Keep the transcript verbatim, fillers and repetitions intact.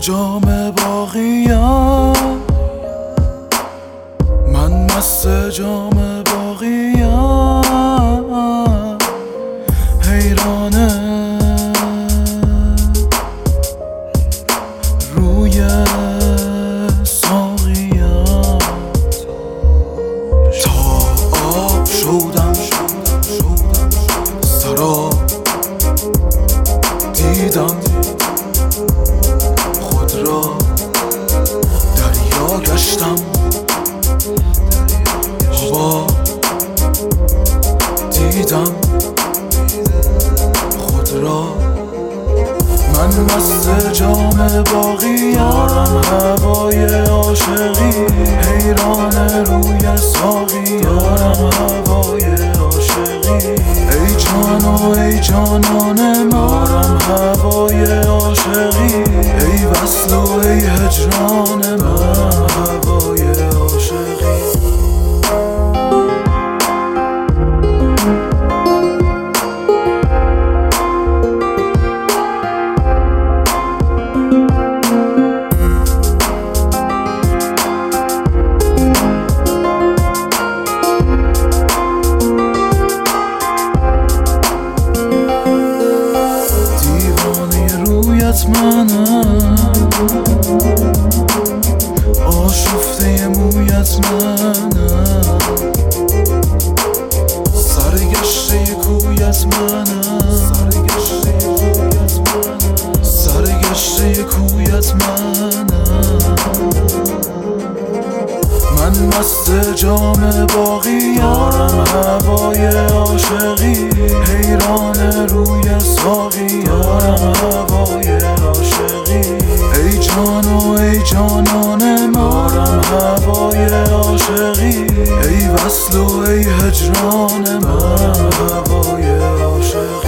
جام باقیم، من مست جام باقیم، حیرانه روی ساقیم. تا آب شدم سراب دیدم خود را دریا گشتم، هوا دیدم خود را. من مست جام باقی یارم، هوای عاشقی حیران روی ساقی یارم، هوای عاشقی. ای جان و ای جانان مارم، هوای عاشقی ای وصل و ای هجران من، هوای عاشقی. منم آشفته مویت، منم سرگشته کویت، منم سرگشته کویت، منم. من مست جام باقی یارم، هوای عاشقی حیران روی ساقی یارم، هوای عاشقی. ای جان و ای جانان مارم، هوای عاشقی ای وصل و ای هجران من، هوای عاشقی.